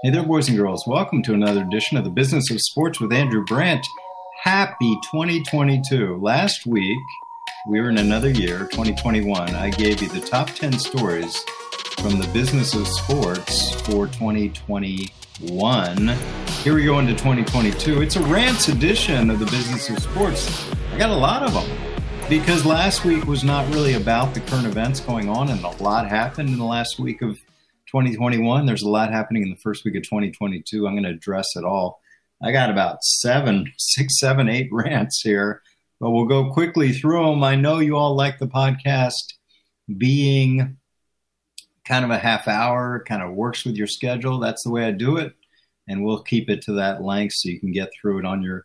Hey there, boys and girls. Welcome to another edition of the Business of Sports with Andrew Brandt. Happy 2022. Last week, we were in another year, 2021. I gave you the top 10 stories from the Business of Sports for 2021. Here we go into 2022. It's a rants edition of the Business of Sports. I got a lot of them because last week was not really about the current events going on, and a lot happened in the last week of 2021. There's a lot happening in the first week of 2022. I'm going to address it all. I got about 6, 7, 8 rants here, but we'll go quickly through them. I know you all like the podcast being kind of a half hour, kind of works with your schedule. That's the way I do it. And we'll keep it to that length so you can get through it on your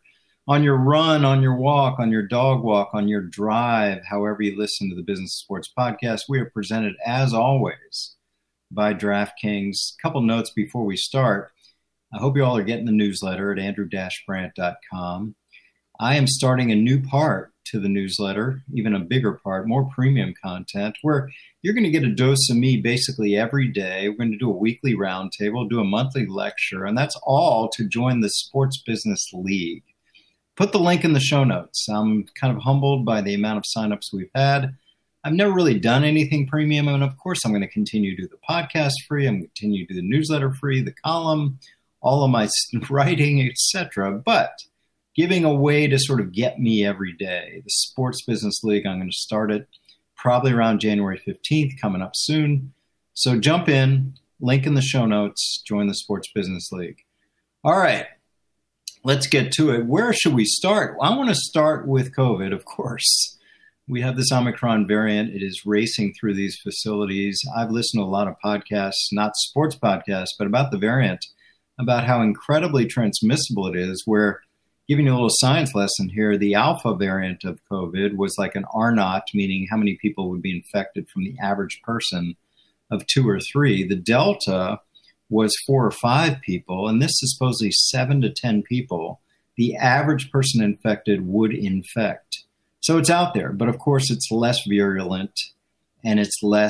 run, on your walk, on your dog walk, on your drive, however you listen to the Business Sports Podcast. We are presented, as always, by DraftKings. A couple notes before we start. I hope you all are getting the newsletter at andrew-brandt.com. I am starting a new part to the newsletter, even a bigger part, more premium content, where you're going to get a dose of me basically every day. We're going to do a weekly roundtable, do a monthly lecture, and that's all to join the Sports Business League. Put the link in the show notes. I'm kind of humbled by the amount of signups we've had. I've never really done anything premium, and of course I'm going to continue to do the podcast free. I'm going to continue to do the newsletter free, the column, all of my writing, etc. But giving a way to sort of get me every day. The Sports Business League, I'm going to start it probably around January 15th, coming up soon. So jump in, link in the show notes, join the Sports Business League. All right, let's get to it. Where should we start? Well, I want to start with COVID, of course. We have this Omicron variant. It is racing through these facilities. I've listened to a lot of podcasts, not sports podcasts, but about the variant, about how incredibly transmissible it is, where, giving you a little science lesson here, the alpha variant of COVID was like an R naught, meaning how many people would be infected from the average person of 2 or 3. The delta was 4 or 5 people, and this is supposedly 7 to 10 people the average person infected would infect. So it's out there, but of course it's less virulent and it's less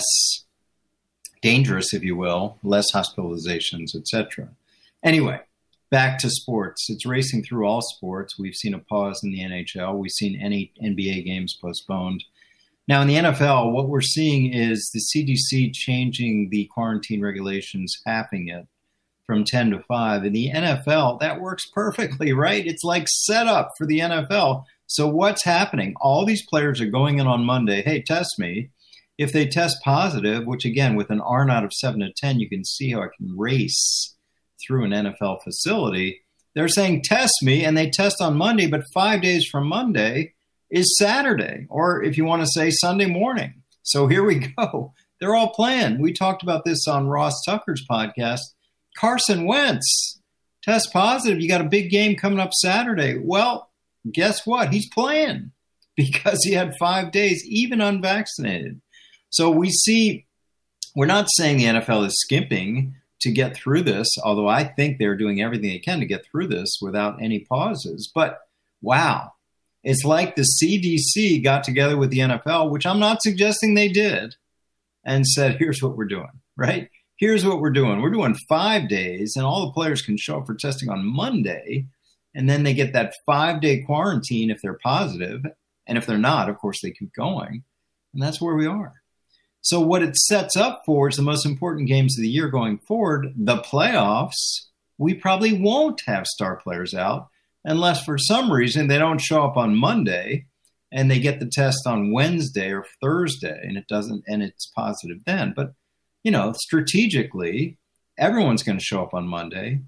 dangerous, if you will, less hospitalizations, etc. Anyway, back to sports. It's racing through all sports. We've seen a pause in the NHL. We've seen any NBA games postponed. Now in the NFL, what we're seeing is the CDC changing the quarantine regulations, halving it from 10 to 5. In the NFL, that works perfectly, right? It's like set up for the NFL. So what's happening? All these players are going in on Monday. Hey, test me. If they test positive, which again, with an R naught of 7 to 10, you can see how it can race through an NFL facility. They're saying, test me, and they test on Monday, but 5 days from Monday is Saturday, or if you want to say Sunday morning. So here we go. They're all playing. We talked about this on Ross Tucker's podcast. Carson Wentz, test positive. You got a big game coming up Saturday. Well, guess what? He's playing because he had 5 days, even unvaccinated. So we see, we're not saying the NFL is skimping to get through this, although I think they're doing everything they can to get through this without any pauses. But wow, it's like the CDC got together with the NFL, which I'm not suggesting they did, and said, here's what we're doing, right? Here's what we're doing. We're doing 5 days, and all the players can show up for testing on Monday. And then they get that 5-day quarantine if they're positive. And if they're not, of course, they keep going. And that's where we are. So what it sets up for is the most important games of the year going forward, the playoffs. We probably won't have star players out unless for some reason they don't show up on Monday and they get the test on Wednesday or Thursday and it's positive then. But, you know, strategically, everyone's going to show up on Monday.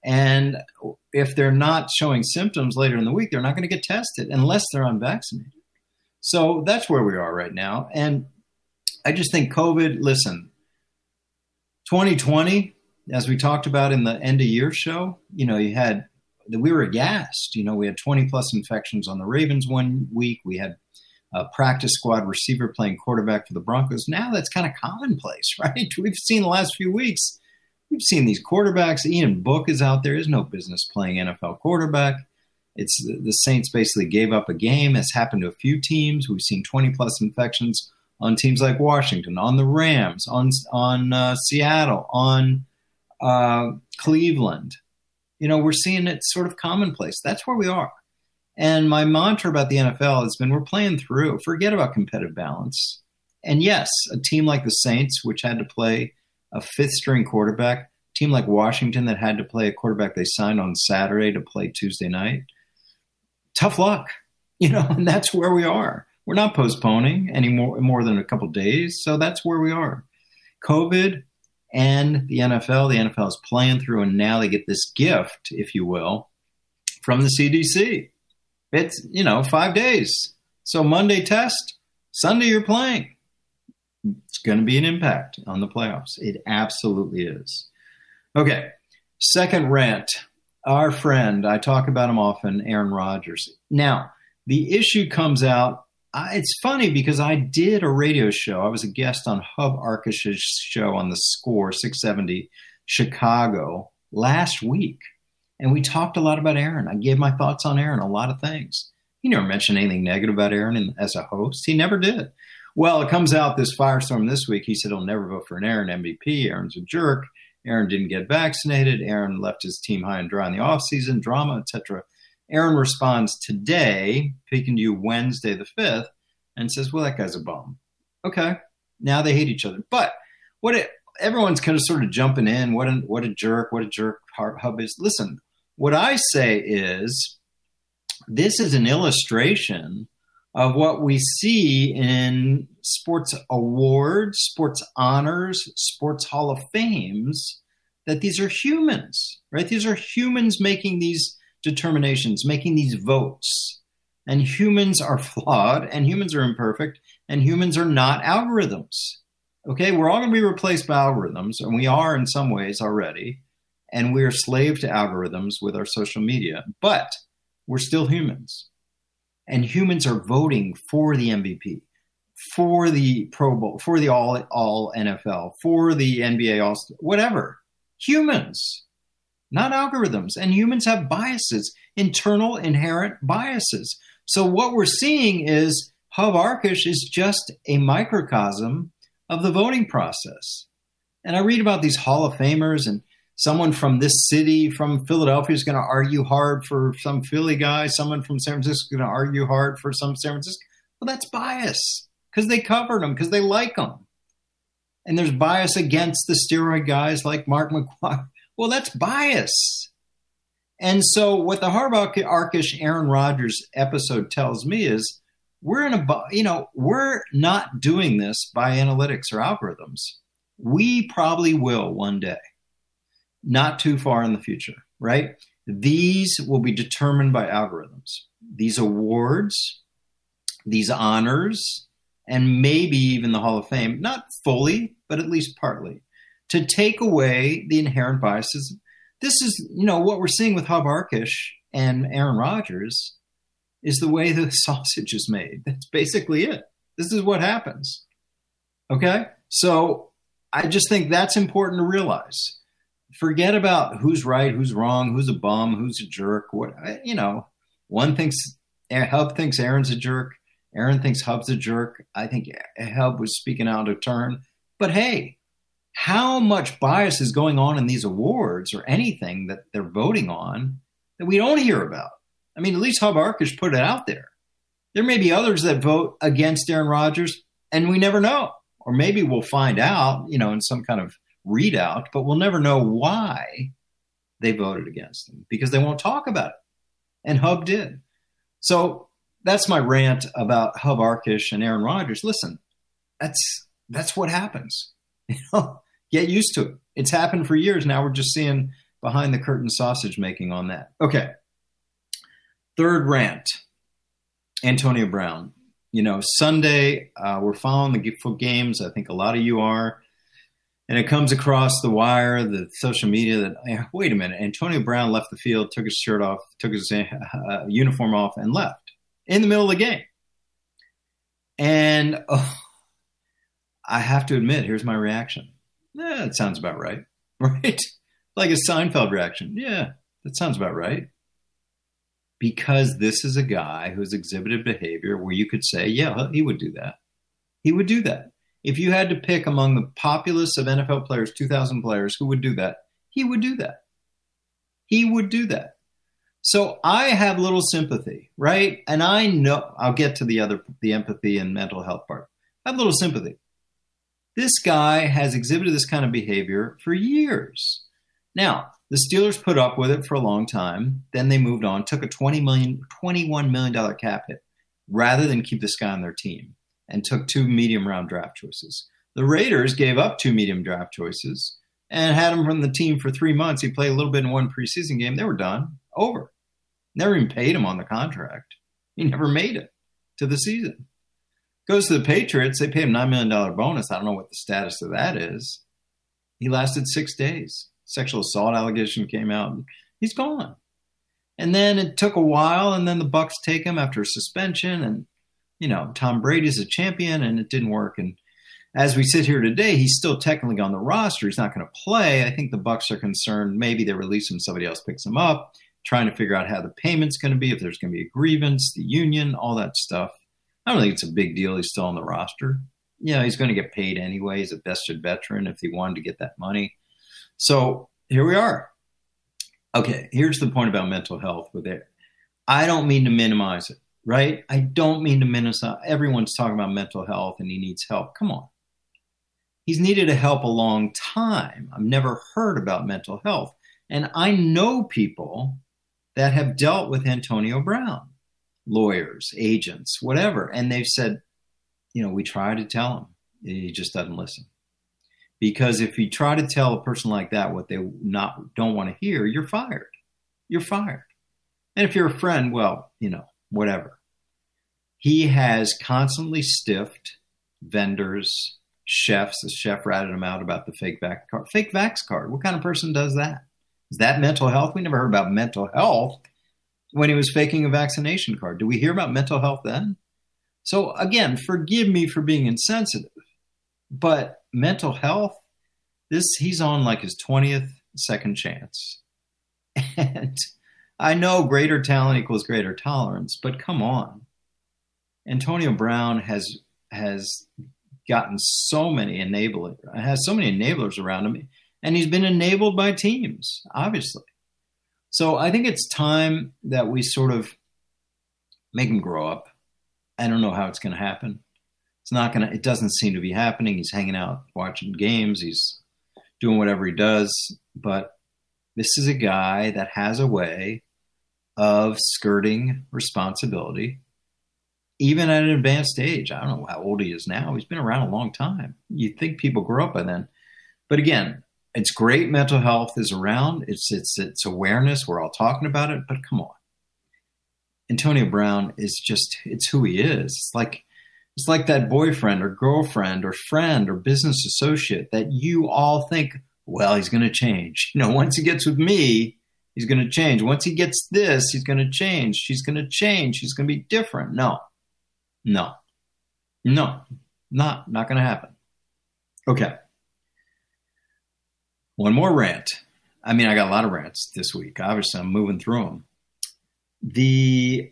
And if they're not showing symptoms later in the week, they're not going to get tested unless they're unvaccinated. So that's where we are right now. And I just think COVID, listen, 2020, as we talked about in the end of year show, you know, we were aghast. You know, we had 20 plus infections on the Ravens one week. We had a practice squad receiver playing quarterback for the Broncos. Now that's kind of commonplace, right? We've seen the last few weeks. We've seen these quarterbacks. Ian Book is out there. He has no business playing NFL quarterback. It's the Saints basically gave up a game. It's happened to a few teams. We've seen 20-plus infections on teams like Washington, on the Rams, on Seattle, on Cleveland. We're seeing it sort of commonplace. That's where we are. And my mantra about the NFL has been we're playing through. Forget about competitive balance. And yes, a team like the Saints, which had to play a fifth-string quarterback, a team like Washington that had to play a quarterback they signed on Saturday to play Tuesday night, tough luck, and that's where we are. We're not postponing any more than a couple of days, so that's where we are. COVID and the NFL is playing through, and now they get this gift, if you will, from the CDC. It's, 5 days. So Monday test, Sunday you're playing. It's going to be an impact on the playoffs. It absolutely is. Okay, second rant. Our friend, I talk about him often, Aaron Rodgers. Now, the issue comes out. It's funny because I did a radio show. I was a guest on Hub Arkish's show on the Score 670 Chicago last week. And we talked a lot about Aaron. I gave my thoughts on Aaron, a lot of things. He never mentioned anything negative about Aaron as a host. He never did. Well, it comes out this firestorm this week. He said he'll never vote for an Aaron MVP. Aaron's a jerk. Aaron didn't get vaccinated. Aaron left his team high and dry in the offseason, drama, etc. Aaron responds today, speaking to you Wednesday the 5th, and says, well, that guy's a bum. Okay, now they hate each other. But everyone's kind of sort of jumping in. What a jerk Hub is. Listen, what I say is this is an illustration of what we see in sports awards, sports honors, sports Hall of Fames, that these are humans, right? These are humans making these determinations, making these votes. And humans are flawed, and humans are imperfect, and humans are not algorithms. Okay, we're all going to be replaced by algorithms, and we are in some ways already, and we're slave to algorithms with our social media, but we're still humans. And humans are voting for the MVP, for the Pro Bowl, for the all NFL, for the NBA All-Star, whatever. Humans, not algorithms. And humans have biases, internal inherent biases. So what we're seeing is Hub Arkush is just a microcosm of the voting process. And I read about these Hall of Famers, and someone from this city, from Philadelphia, is going to argue hard for some Philly guy. Someone from San Francisco is going to argue hard for some San Francisco. Well, that's bias because they covered them, because they like them. And there's bias against the steroid guys like Mark McGwire. Well, that's bias. And so what the Hub Arkush Aaron Rodgers episode tells me is we're not doing this by analytics or algorithms. We probably will one day. Not too far in the future, right? These will be determined by algorithms. These awards, these honors, and maybe even the Hall of Fame, not fully, but at least partly, to take away the inherent biases. This is, what we're seeing with Hub Arkush and Aaron Rodgers is the way the sausage is made. That's basically it. This is what happens. Okay? So I just think that's important to realize. Forget about who's right, who's wrong, who's a bum, who's a jerk. One thinks Hub thinks Aaron's a jerk. Aaron thinks Hub's a jerk. I think Hub was speaking out of turn. But hey, how much bias is going on in these awards or anything that they're voting on that we don't hear about? I mean, at least Hub Arkush put it out there. There may be others that vote against Aaron Rodgers, and we never know. Or maybe we'll find out, in some kind of readout, but we'll never know why they voted against him because they won't talk about it. And Hub did. So that's my rant about Hub Arkush and Aaron Rodgers. Listen, that's what happens. Get used to it. It's happened for years. Now we're just seeing behind the curtain sausage making on that. Okay. Third rant, Antonio Brown. Sunday, we're following the games. I think a lot of you are. And it comes across the wire, the social media that, wait a minute, Antonio Brown left the field, took his shirt off, took his uniform off, and left in the middle of the game. And I have to admit, here's my reaction. That sounds about right, right? Like a Seinfeld reaction. Yeah, that sounds about right. Because this is a guy who's exhibited behavior where you could say, yeah, he would do that. He would do that. If you had to pick among the populace of NFL players, 2,000 players, who would do that? he would do that. He would do that. So I have little sympathy, right? And I know, I'll get to the empathy and mental health part. I have little sympathy. This guy has exhibited this kind of behavior for years. Now, the Steelers put up with it for a long time. Then they moved on, took a $21 million cap hit rather than keep this guy on their team, and took 2 medium round draft choices. The Raiders gave up 2 medium draft choices and had him from the team for 3 months. He played a little bit in one preseason game. They were done. Over. Never even paid him on the contract. He never made it to the season. Goes to the Patriots. They paid him $9 million bonus. I don't know what the status of that is. He lasted 6 days. Sexual assault allegation came out. He's gone. And then it took a while, and then the Bucs take him after suspension. And, Tom Brady's a champion, and it didn't work. And as we sit here today, he's still technically on the roster. He's not going to play. I think the Bucs are concerned. Maybe they release him, somebody else picks him up, trying to figure out how the payment's going to be, if there's going to be a grievance, the union, all that stuff. I don't think it's a big deal. He's still on the roster. He's going to get paid anyway. He's a vested veteran if he wanted to get that money. So here we are. Okay, here's the point about mental health with it. I don't mean to minimize it, right? I don't mean to minimize. Everyone's talking about mental health and he needs help. Come on. He's needed help a long time. I've never heard about mental health. And I know people that have dealt with Antonio Brown, lawyers, agents, whatever. And they've said, we try to tell him. He just doesn't listen. Because if you try to tell a person like that what they don't want to hear, you're fired. You're fired. And if you're a friend, well, whatever. He has constantly stiffed vendors, chefs. The chef ratted him out about the fake vax card. Fake vax card. What kind of person does that? Is that mental health? We never heard about mental health when he was faking a vaccination card. Do we hear about mental health then? So again, forgive me for being insensitive, but mental health, he's on like his 20th second chance. And I know greater talent equals greater tolerance, but come on. Antonio Brown has gotten so many enablers around him, and he's been enabled by teams, obviously. So I think it's time that we sort of make him grow up. I don't know how it's going to happen. It doesn't seem to be happening. He's hanging out, watching games. He's doing whatever he does. But this is a guy that has a way of skirting responsibility, even at an advanced age. I don't know how old he is now. He's been around a long time. You'd think people grow up by then. But again, it's great mental health is around. It's awareness. We're all talking about it. But come on. Antonio Brown it's who he is. It's like that boyfriend or girlfriend or friend or business associate that you all think, well, he's going to change. Once he gets with me, he's going to change. Once he gets this, he's going to change. She's going to change. She's going to be different. No, not going to happen. Okay. One more rant. I got a lot of rants this week. Obviously, I'm moving through them. The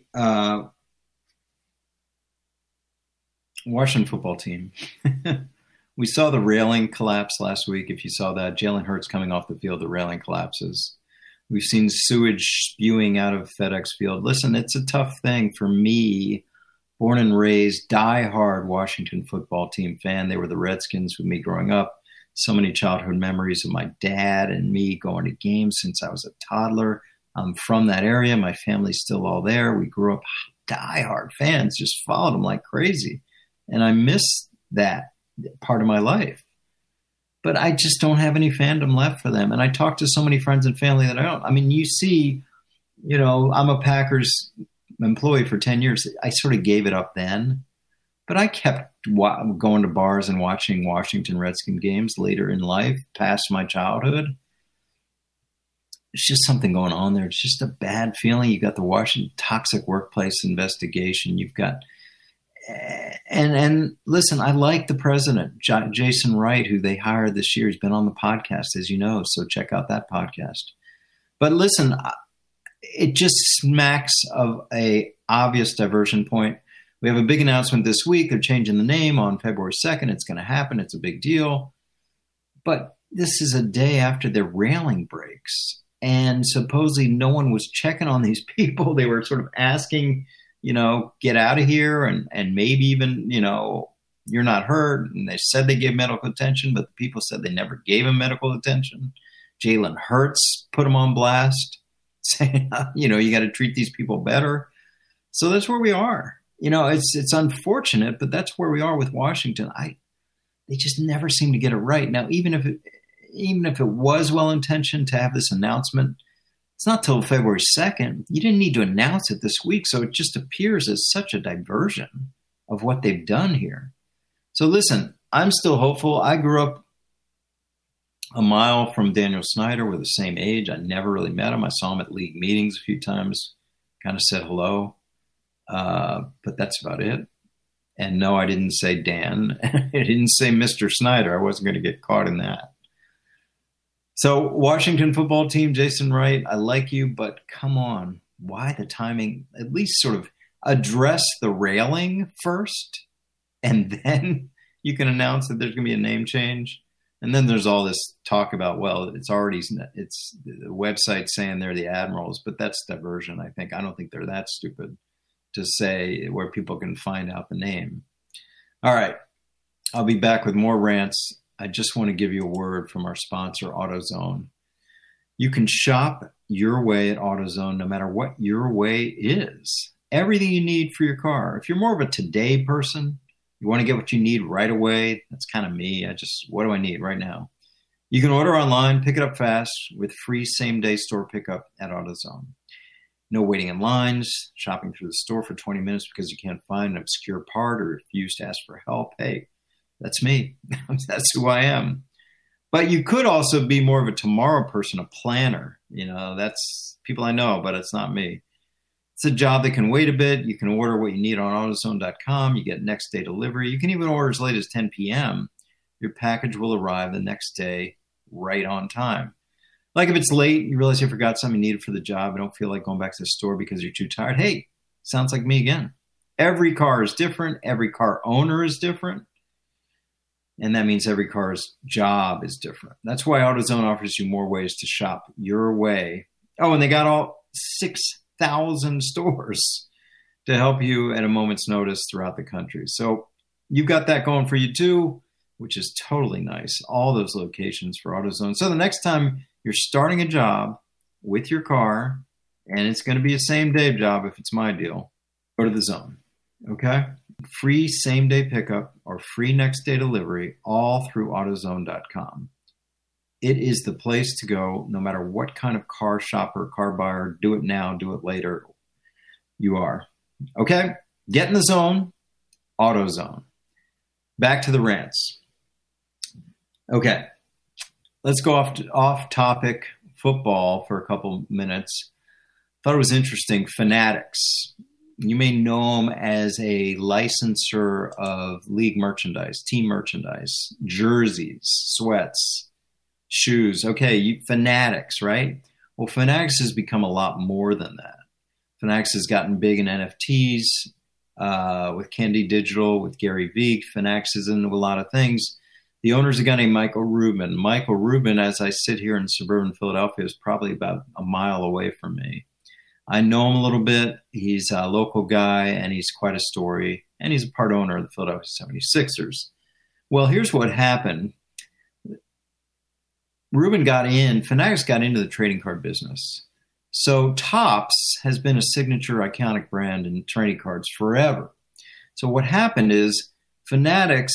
Washington football team. We saw the railing collapse last week. If you saw that, Jalen Hurts coming off the field, the railing collapses. We've seen sewage spewing out of FedEx Field. Listen, it's a tough thing for me, born and raised, diehard Washington football team fan. They were the Redskins with me growing up. So many childhood memories of my dad and me going to games since I was a toddler. I'm from that area. My family's still all there. We grew up diehard fans, just followed them like crazy. And I miss that part of my life. But I just don't have any fandom left for them. And I talk to so many friends and family that I don't. You see, I'm a Packers employee for 10 years. I sort of gave it up then. But I kept going to bars and watching Washington Redskins games later in life, past my childhood. There's just something going on there. It's just a bad feeling. You got the Washington toxic workplace investigation. You've got, and listen, I like the president, Jason Wright, who they hired this year. He's been on the podcast, as you know, so check out that podcast. But listen, it just smacks of a obvious diversion point. We have a big announcement this week. They're changing the name on February 2nd. It's going to happen. It's a big deal. But this is a day after their railing breaks. And supposedly no one was checking on these people. They were sort of asking, get out of here and maybe even, you're not hurt. And they said they gave medical attention, but the people said they never gave him medical attention. Jalen Hurts put him on blast, saying, you got to treat these people better. So that's where we are. It's unfortunate, but that's where we are with Washington. They just never seem to get it right. Now, even if it was well-intentioned to have this announcement, it's not till February 2nd. You didn't need to announce it this week, so it just appears as such a diversion of what they've done here. So listen, I'm still hopeful. I grew up a mile from Daniel Snyder. We're the same age. I never really met him. I saw him at league meetings a few times, kind of said hello. But that's about it. And no, I didn't say Dan. I didn't say Mr. Snyder. I wasn't going to get caught in that. So Washington football team, Jason Wright, I like you, but come on. Why the timing? At least sort of address the railing first, and then you can announce that there's going to be a name change. And then there's all this talk about, well, it's the website saying they're the Admirals, but that's diversion, I think. I don't think they're that stupid to say where people can find out the name. All right. I'll be back with more rants. I just want to give you a word from our sponsor, AutoZone. You can shop your way at AutoZone no matter what your way is. Everything you need for your car. If you're more of a today person, you want to get what you need right away. That's kind of me. What do I need right now? You can order online, pick it up fast with free same-day store pickup at AutoZone. No waiting in lines, shopping through the store for 20 minutes because you can't find an obscure part or refuse to ask for help. Hey, that's me. That's who I am. But you could also be more of a tomorrow person, a planner. That's people I know, but it's not me. It's a job that can wait a bit. You can order what you need on AutoZone.com. You get next day delivery. You can even order as late as 10 p.m. Your package will arrive the next day right on time. Like if it's late, you realize you forgot something you needed for the job. You don't feel like going back to the store because you're too tired. Hey, sounds like me again. Every car is different. Every car owner is different. And that means every car's job is different. That's why AutoZone offers you more ways to shop your way. Oh, and they got all 6,000 stores to help you at a moment's notice throughout the country. So you've got that going for you too, which is totally nice. All those locations for AutoZone. So the next time you're starting a job with your car, and it's going to be a same-day job if it's my deal, go to the Zone, okay? Free same-day pickup or free next-day delivery all through AutoZone.com. It is the place to go no matter what kind of car shopper, car buyer, do it now, do it later, you are. Okay? Get in the zone, AutoZone. Back to the rants. Okay. Let's go off topic football for a couple minutes. Thought it was interesting. Fanatics. You may know them as a licensor of league merchandise, team merchandise, jerseys, sweats, shoes. Okay, Fanatics, right? Well, Fanatics has become a lot more than that. Fanatics has gotten big in NFTs with Candy Digital, with Gary Vee. Fanatics is into a lot of things. The owner's a guy named Michael Rubin. Michael Rubin, as I sit here in suburban Philadelphia, is probably about a mile away from me. I know him a little bit. He's a local guy, and he's quite a story. And he's a part owner of the Philadelphia 76ers. Well, here's what happened. Fanatics got into the trading card business. So Topps has been a signature iconic brand in trading cards forever. So what happened is Fanatics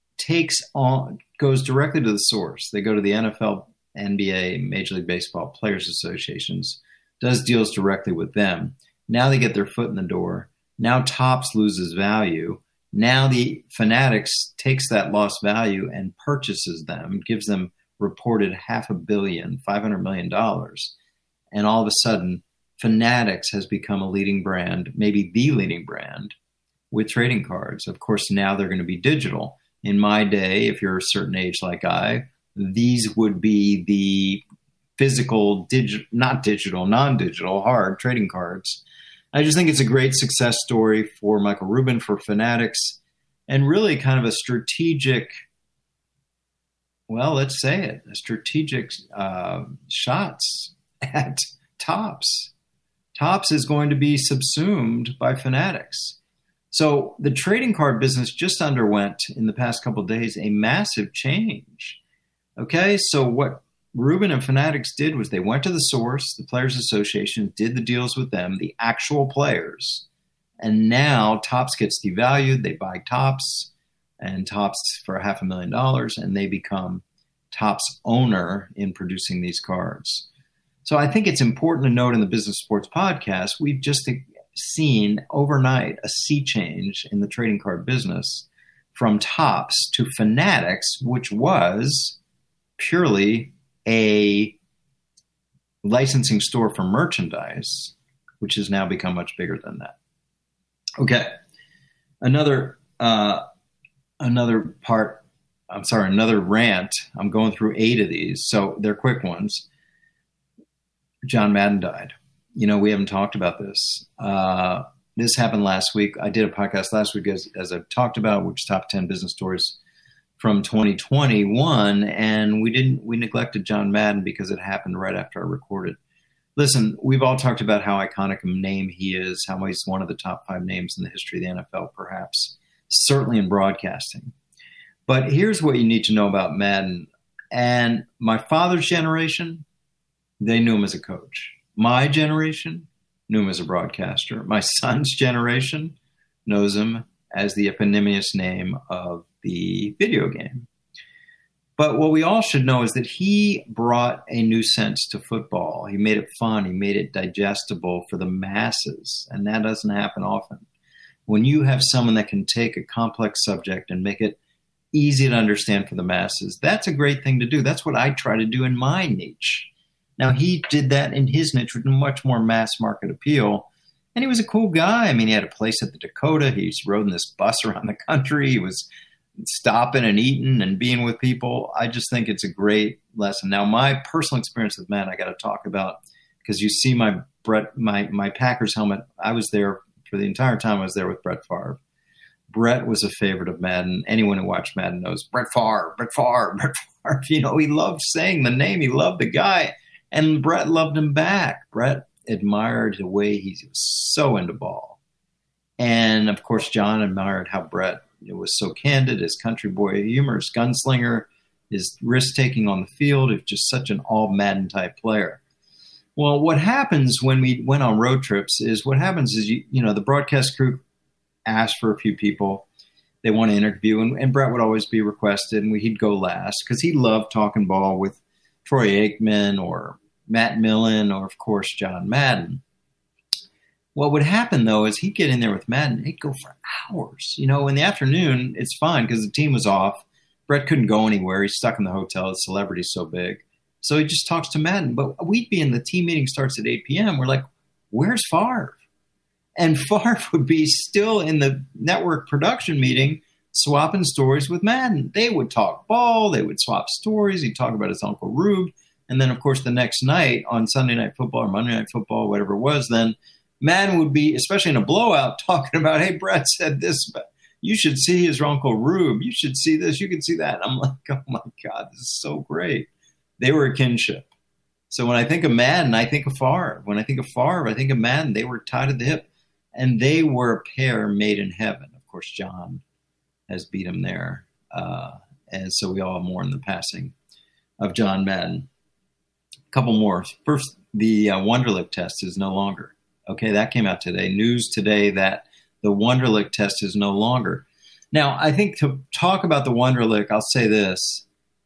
goes directly to the source. They go to the NFL, NBA, Major League Baseball Players Associations, does deals directly with them. Now they get their foot in the door. Now Topps loses value. Now the Fanatics takes that lost value and purchases them, gives them reported $500 million. And all of a sudden, Fanatics has become a leading brand, maybe the leading brand, with trading cards. Of course, now they're going to be digital. In my day, if you're a certain age like these would be the physical, non-digital, hard trading cards. I just think it's a great success story for Michael Rubin, for Fanatics, and really kind of a strategic well, let's say it, strategic shots at Topps. Topps is going to be subsumed by Fanatics. So the trading card business just underwent in the past couple of days a massive change. Okay, so what Rubin and Fanatics did was they went to the source, the Players Association, did the deals with them, the actual players, and now Topps gets devalued. They buy Topps and Topps for $500,000, and they become Topps owner in producing these cards. So I think it's important to note in the Business Sports Podcast, we've just seen overnight a sea change in the trading card business from Topps to Fanatics, which was purely a licensing store for merchandise, which has now become much bigger than that. Okay, another rant. I'm going through 8 of these, so they're quick ones. John Madden died. We haven't talked about this. This happened last week. I did a podcast last week, as I've talked about, which is top 10 business stories from 2021, and we neglected John Madden because it happened right after I recorded. Listen, we've all talked about how iconic a name he is, how he's one of the top 5 names in the history of the NFL, perhaps, certainly in broadcasting. But here's what you need to know about Madden. And my father's generation, they knew him as a coach. My generation knew him as a broadcaster. My son's generation knows him as the eponymous name of the video game. But what we all should know is that he brought a new sense to football. He made it fun. He made it digestible for the masses. And that doesn't happen often. When you have someone that can take a complex subject and make it easy to understand for the masses, that's a great thing to do. That's what I try to do in my niche. Now, he did that in his niche with much more mass market appeal. And he was a cool guy. I mean, he had a place at the Dakota. He rode in this bus around the country. He was stopping and eating and being with people. I just think it's a great lesson. Now, my personal experience with Madden, I got to talk about, because you see my Packers helmet. I was there for the entire time I was there with Brett Favre. Brett was a favorite of Madden. Anyone who watched Madden knows Brett Favre, Brett Favre, Brett Favre. He loved saying the name. He loved the guy. And Brett loved him back. Brett admired the way he was so into ball. And, of course, John admired how Brett was so candid, his country boy humor, his gunslinger, his risk-taking on the field. He was just such an all-Madden-type player. Well, what happens when we went on road trips is the broadcast crew asked for a few people they want to interview, and Brett would always be requested, and he'd go last because he loved talking ball with Troy Aikman or Matt Millen or, of course, John Madden. What would happen, though, is he'd get in there with Madden. He'd go for hours. In the afternoon, it's fine because the team was off. Brett couldn't go anywhere. He's stuck in the hotel. His celebrity's so big. So he just talks to Madden. But we'd be in the team meeting starts at 8 p.m. We're like, where's Favre? And Favre would be still in the network production meeting swapping stories with Madden. They would talk ball. They would swap stories. He'd talk about his Uncle Rube. And then, of course, the next night on Sunday Night Football or Monday Night Football, whatever it was, then Madden would be, especially in a blowout, talking about, hey, Brett said this, but you should see his Uncle Rube. You should see this. You can see that. And I'm like, oh, my God, this is so great. They were a kinship. So when I think of Madden, I think of Favre. When I think of Favre, I think of Madden. They were tied at the hip. And they were a pair made in heaven. Of course, John has beat him there. And so we all have more in the passing of John Madden. A couple more. First, the Wonderlic test is no longer. Okay, that came out today. News today that the Wonderlic test is no longer. Now, I think to talk about the Wonderlic, I'll say this.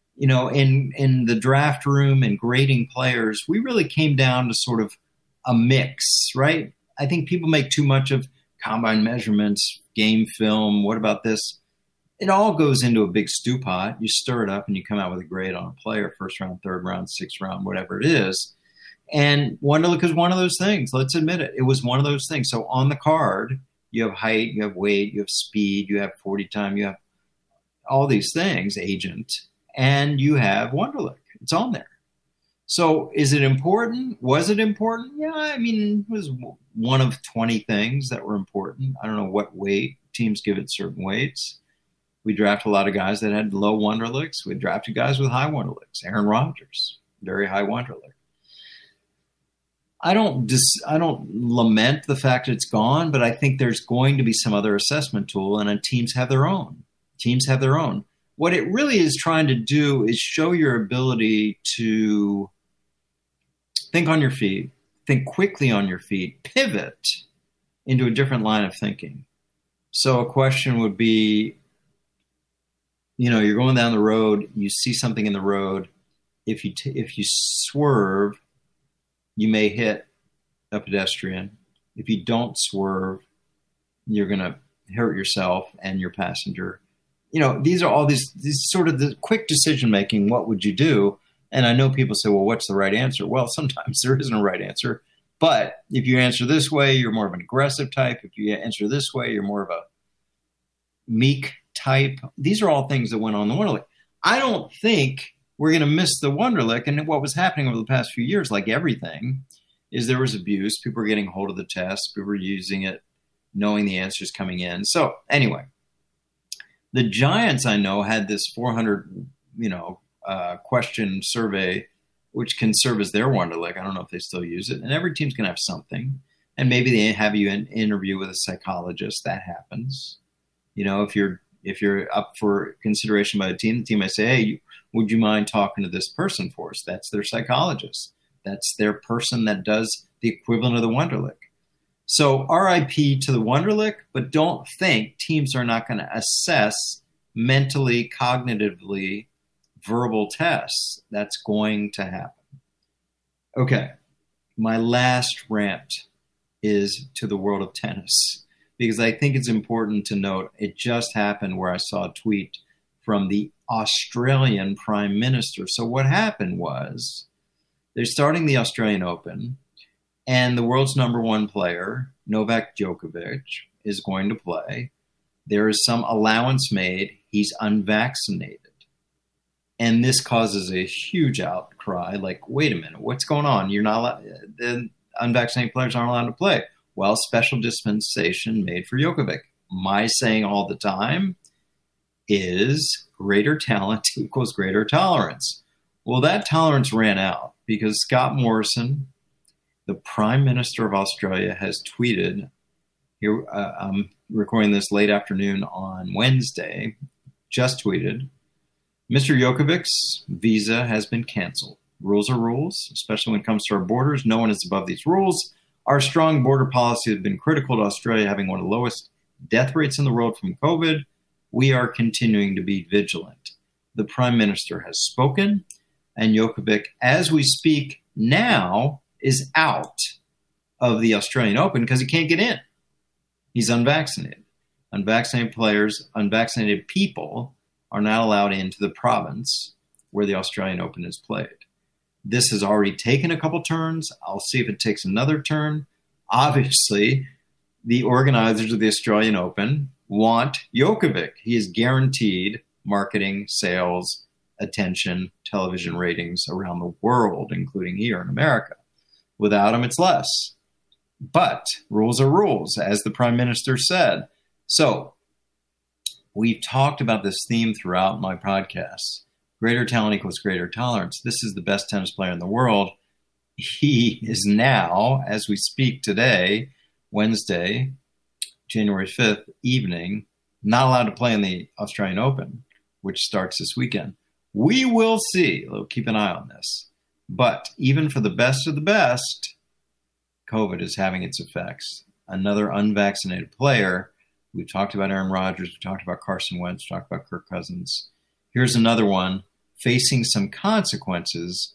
In the draft room and grading players, we really came down to sort of a mix, right? I think people make too much of combine measurements, game film. What about this? It all goes into a big stew pot. You stir it up and you come out with a grade on a player, first round, third round, sixth round, whatever it is. And Wonderlic is one of those things. Let's admit it. It was one of those things. So on the card, you have height, you have weight, you have speed, you have 40 time, you have all these things, agent, and you have Wonderlic. It's on there. So is it important? Was it important? Yeah, I mean, it was one of 20 things that were important. I don't know what weight. Teams give it certain weights. We draft a lot of guys that had low Wonderlicks. We drafted guys with high Wonderlicks. Aaron Rodgers, very high Wonderlic. I don't lament the fact that it's gone, but I think there's going to be some other assessment tool, and teams have their own. What it really is trying to do is show your ability to think on your feet, think quickly on your feet, pivot into a different line of thinking. So a question would be, you're going down the road, you see something in the road. If you swerve, you may hit a pedestrian. If you don't swerve, you're going to hurt yourself and your passenger. These are all these sort of the quick decision making. What would you do? And I know people say, well, what's the right answer? Well, sometimes there isn't a right answer. But if you answer this way, you're more of an aggressive type. If you answer this way, you're more of a meek type. These are all things that went on the Wonderlic. I don't think we're going to miss the Wonderlic. And what was happening over the past few years, like everything, is there was abuse. People were getting hold of the test. People were using it, knowing the answers coming in. So anyway, the Giants, I know, had this 400, question survey, which can serve as their Wonderlic. I don't know if they still use it. And every team's going to have something. And maybe they have you an interview with a psychologist. That happens. If you're up for consideration by the team might say, hey, would you mind talking to this person for us? That's their psychologist. That's their person that does the equivalent of the Wonderlic. So RIP to the Wonderlic, but don't think teams are not going to assess mentally, cognitively, verbal tests. That's going to happen. Okay, my last rant is to the world of tennis, because I think it's important to note it just happened where I saw a tweet from the Australian Prime Minister. So what happened was they're starting the Australian Open, and the world's number one player, Novak Djokovic, is going to play. There is some allowance made. He's unvaccinated. And this causes a huge outcry. Like, wait a minute, what's going on? You're not allowed, the unvaccinated players aren't allowed to play. Well, special dispensation made for Djokovic. My saying all the time is greater talent equals greater tolerance. Well, that tolerance ran out because Scott Morrison, the Prime Minister of Australia, has tweeted, here I'm recording this late afternoon on Wednesday, just tweeted, Mr. Djokovic's visa has been canceled. Rules are rules, especially when it comes to our borders. No one is above these rules. Our strong border policy has been critical to Australia having one of the lowest death rates in the world from COVID. We are continuing to be vigilant. The Prime Minister has spoken, and Djokovic, as we speak now, is out of the Australian Open because he can't get in. He's unvaccinated. Unvaccinated players, unvaccinated people are not allowed into the province where the Australian Open is played. This has already taken a couple turns. I'll see if it takes another turn. Obviously, the organizers of the Australian Open want Djokovic. He is guaranteed marketing, sales, attention, television ratings around the world, including here in America. Without him, it's less. But rules are rules, as the Prime Minister said. So we've talked about this theme throughout my podcasts. Greater talent equals greater tolerance. This is the best tennis player in the world. He is now, as we speak today, Wednesday, January 5th evening, not allowed to play in the Australian Open, which starts this weekend. We will see. We'll keep an eye on this. But even for the best of the best, COVID is having its effects. Another unvaccinated player. We've talked about Aaron Rodgers. We've talked about Carson Wentz. We've talked about Kirk Cousins. Here's another one facing some consequences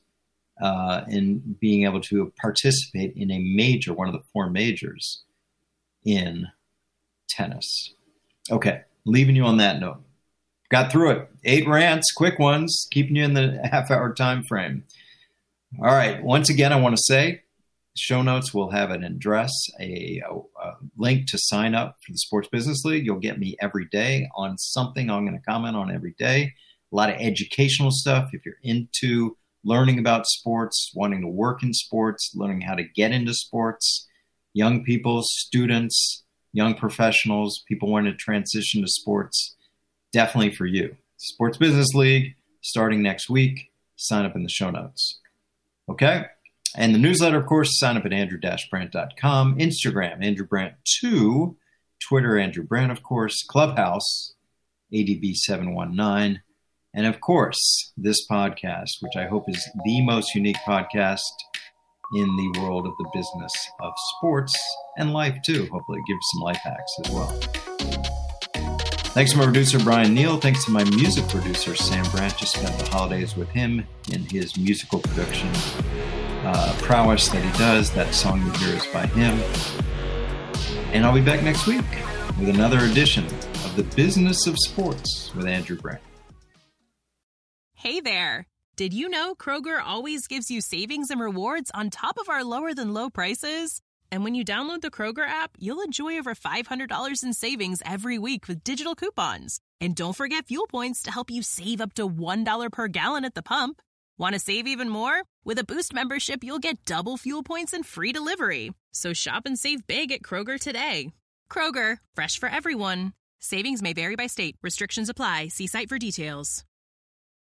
in being able to participate in a major, one of the four majors in tennis. Okay, leaving you on that note. Got through it. 8 rants, quick ones, keeping you in the half-hour time frame. All right, once again, I want to say, show notes will have an address, a link to sign up for the Sports Business League. You'll get me every day on something I'm going to comment on every day. A lot of educational stuff. If you're into learning about sports, wanting to work in sports, learning how to get into sports, young people, students, young professionals, people wanting to transition to sports, definitely for you. Sports Business League, starting next week. Sign up in the show notes. Okay? And the newsletter, of course, sign up at andrew-brandt.com, Instagram, AndrewBrandt2, Twitter, Andrew Brandt, of course, Clubhouse, ADB719, and of course, this podcast, which I hope is the most unique podcast in the world of the business of sports and life, too. Hopefully it gives some life hacks as well. Thanks to my producer, Brian Neal. Thanks to my music producer, Sam Brandt. Just spent the holidays with him in his musical production prowess that he does. That song you hear is by him. And I'll be back next week with another edition of The Business of Sports with Andrew Brandt. Hey there. Did you know Kroger always gives you savings and rewards on top of our lower than low prices? And when you download the Kroger app, you'll enjoy over $500 in savings every week with digital coupons. And don't forget fuel points to help you save up to $1 per gallon at the pump. Want to save even more? With a Boost membership, you'll get double fuel points and free delivery. So shop and save big at Kroger today. Kroger, fresh for everyone. Savings may vary by state. Restrictions apply. See site for details.